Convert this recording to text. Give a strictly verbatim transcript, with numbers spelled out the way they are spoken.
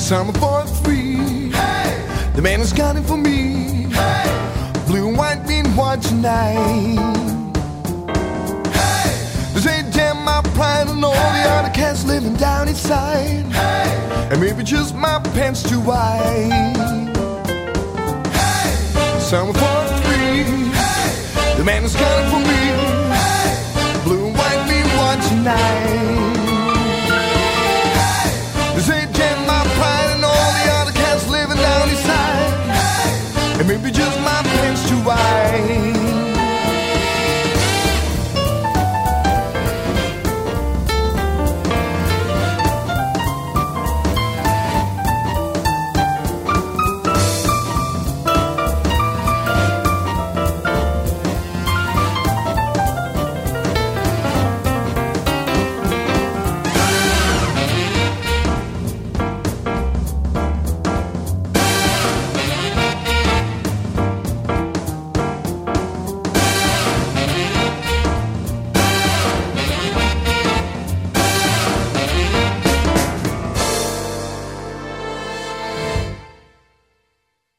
Summer for three. Hey, the man has got it for me. Hey, blue and white mean what tonight? Hey, this ain't damn my pride and all hey, the other cats living down inside. Hey, and maybe just my pants too wide. Hey, summer for three. Hey, the man has got it for me. Hey, blue and white mean what tonight?